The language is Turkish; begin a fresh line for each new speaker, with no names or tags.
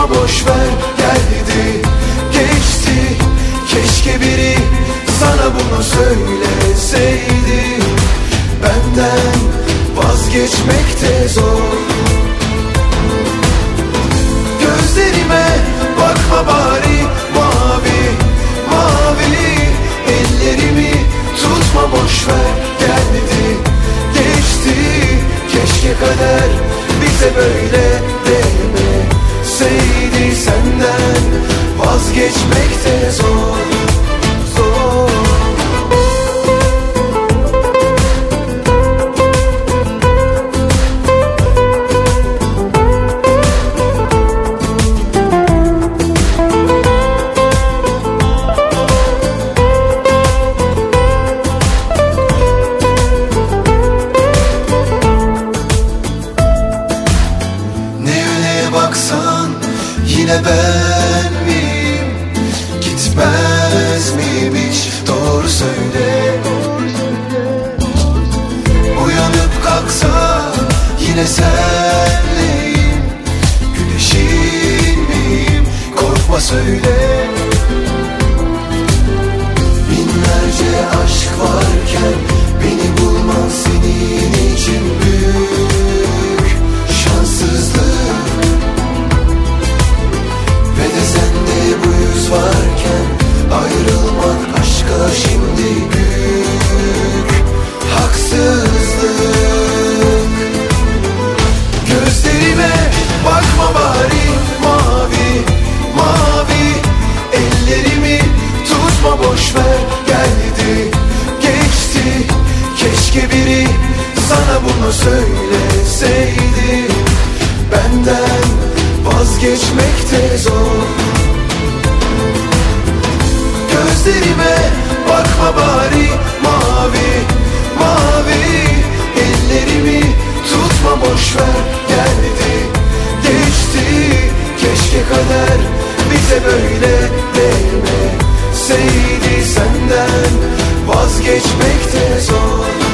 boş ver, geldi geçti. Keşke biri sana bunu söyleseydi. Benden vazgeçmek de zor. Gözlerime bakma bari, mavi mavi. Ellerimi tutma boş ver, geldi geçti. Keşke kader bize böyle demeseydi. Senden vazgeçmek de zor, zor. Yine ben miyim? Gitmez miyim hiç? Doğru söyle. Uyanıp kalksa yine senleyim. Güneşin miyim? Korkma söyle. Binlerce aşk varken beni bulman senin için büyük şanssızlık. Ve de sende bu yüz varken ayrılmak aşka şimdi büyük haksızlık. Gözlerime bakma bari, mavi mavi. Ellerimi tutma boş ver, geldi geçti. Keşke biri sana bunu söyleseydi. Benden vazgeçmek de zor. Gözlerime bakma bari, mavi mavi. Ellerimi tutma boş ver, geldi geçti. Keşke kader bize böyle demeseydi. Senden vazgeçmek de zor.